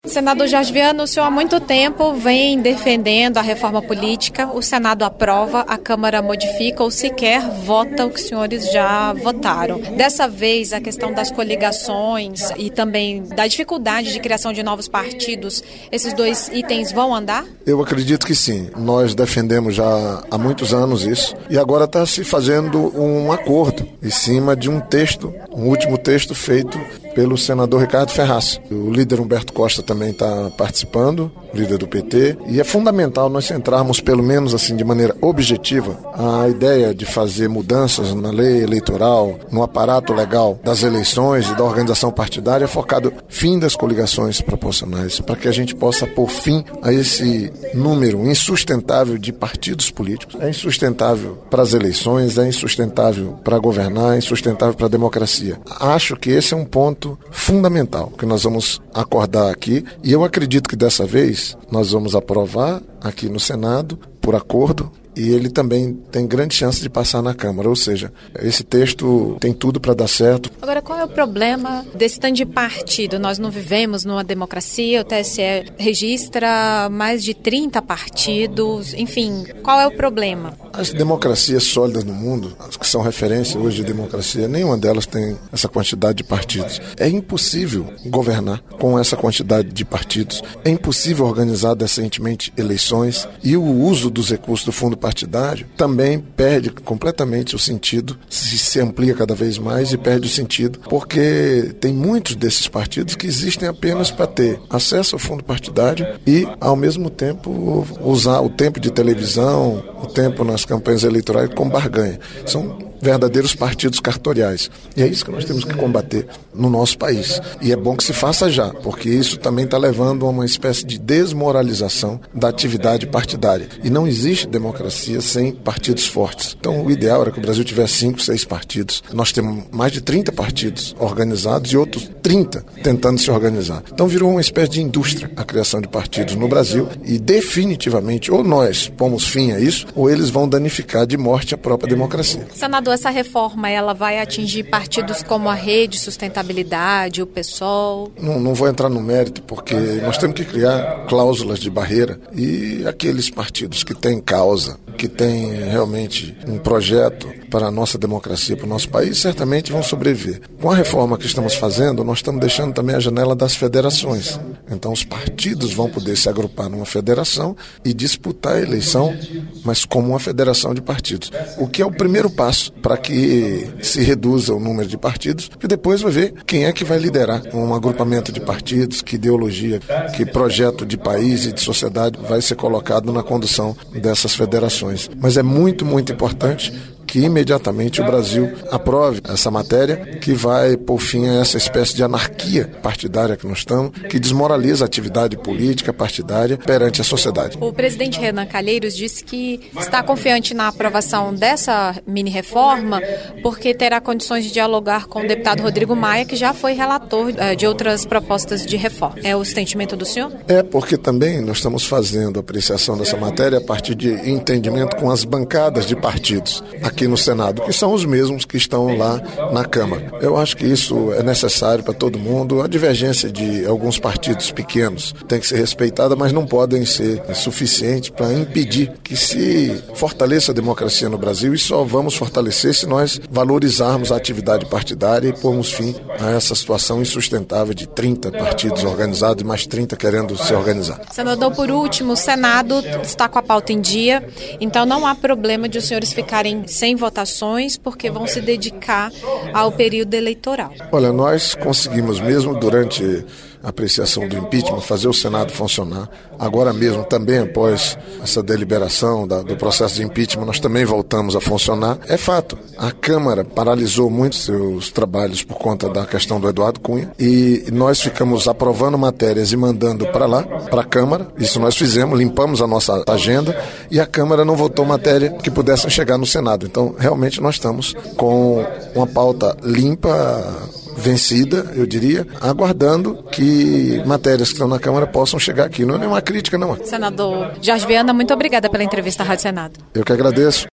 Senador Jorge Viana, o senhor há muito tempo vem defendendo a reforma política, o Senado aprova, a Câmara modifica ou sequer vota o que os senhores já votaram. Dessa vez, a questão das coligações e também da dificuldade de criação de novos partidos, esses dois itens vão andar? Eu acredito que sim. Nós defendemos já há muitos anos isso e agora está se fazendo um acordo em cima de um texto, um último texto feito pelo senador Ricardo Ferraz. O líder Humberto Costa também está participando, líder do PT, e é fundamental nós centrarmos, pelo menos assim, de maneira objetiva, a ideia de fazer mudanças na lei eleitoral, no aparato legal das eleições e da organização partidária, focado no fim das coligações proporcionais, para que a gente possa pôr fim a esse número insustentável de partidos políticos. É insustentável para as eleições, é insustentável para governar, é insustentável para a democracia. Acho que esse é um ponto fundamental que nós vamos acordar aqui, e eu acredito que dessa vez nós vamos aprovar aqui no Senado por acordo, e ele também tem grande chance de passar na Câmara, ou seja, esse texto tem tudo para dar certo. Agora, qual é o problema desse tanto de partido? Nós não vivemos numa democracia, o TSE registra mais de 30 partidos, enfim, qual é o problema? As democracias sólidas no mundo, as que são referência hoje de democracia, nenhuma delas tem essa quantidade de partidos. É impossível governar com essa quantidade de partidos, é impossível organizar decentemente eleições, e o uso dos recursos do fundo partidário também perde completamente o sentido, se amplia cada vez mais e perde o sentido, porque tem muitos desses partidos que existem apenas para ter acesso ao fundo partidário e, ao mesmo tempo, usar o tempo de televisão, o tempo nas campanhas eleitorais como barganha. São verdadeiros partidos cartoriais. E é isso que nós temos que combater no nosso país. E é bom que se faça já, porque isso também está levando a uma espécie de desmoralização da atividade partidária. E não existe democracia sem partidos fortes. Então, o ideal era que o Brasil tivesse 5, 6 partidos. Nós temos mais de 30 partidos organizados e outros 30 tentando se organizar. Então, virou uma espécie de indústria a criação de partidos no Brasil, e definitivamente ou nós pomos fim a isso, ou eles vão danificar de morte a própria democracia. Senador, essa reforma ela vai atingir partidos como a Rede Sustentabilidade, o PSOL? Não vou entrar no mérito, porque nós temos que criar cláusulas de barreira, e aqueles partidos que têm causa, que têm realmente um projeto para a nossa democracia, para o nosso país, certamente vão sobreviver. Com a reforma que estamos fazendo, nós estamos deixando também a janela das federações. Então os partidos vão poder se agrupar numa federação e disputar a eleição, mas como uma federação de partidos. O que é o primeiro passo para que se reduza o número de partidos, porque depois vai ver quem é que vai liderar um agrupamento de partidos, que ideologia, que projeto de país e de sociedade vai ser colocado na condução dessas federações. Mas é muito, muito importante que imediatamente o Brasil aprove essa matéria, que vai pôr fim a essa espécie de anarquia partidária que nós estamos, que desmoraliza a atividade política partidária perante a sociedade. O presidente Renan Calheiros disse que está confiante na aprovação dessa mini-reforma porque terá condições de dialogar com o deputado Rodrigo Maia, que já foi relator de outras propostas de reforma. É o sentimento do senhor? É, porque também nós estamos fazendo a apreciação dessa matéria a partir de entendimento com as bancadas de partidos aqui no Senado, que são os mesmos que estão lá na Câmara. Eu acho que isso é necessário para todo mundo. A divergência de alguns partidos pequenos tem que ser respeitada, mas não podem ser suficientes para impedir que se fortaleça a democracia no Brasil, e só vamos fortalecer se nós valorizarmos a atividade partidária e pormos fim a essa situação insustentável de 30 partidos organizados e mais 30 querendo se organizar. Senador, por último, o Senado está com a pauta em dia, então não há problema de os senhores ficarem sem votações, porque vão se dedicar ao período eleitoral. Olha, nós conseguimos mesmo durante a apreciação do impeachment fazer o Senado funcionar. Agora mesmo, também após essa deliberação do processo de impeachment, nós também voltamos a funcionar. É fato, a Câmara paralisou muito seus trabalhos por conta da questão do Eduardo Cunha, e nós ficamos aprovando matérias e mandando para lá, para a Câmara. Isso nós fizemos, limpamos a nossa agenda, e a Câmara não votou matéria que pudessem chegar no Senado. Então, realmente, nós estamos com uma pauta limpa, vencida, eu diria, aguardando que matérias que estão na Câmara possam chegar aqui. Não é nenhuma crítica, não. Senador Jorge Viana, muito obrigada pela entrevista à Rádio Senado. Eu que agradeço.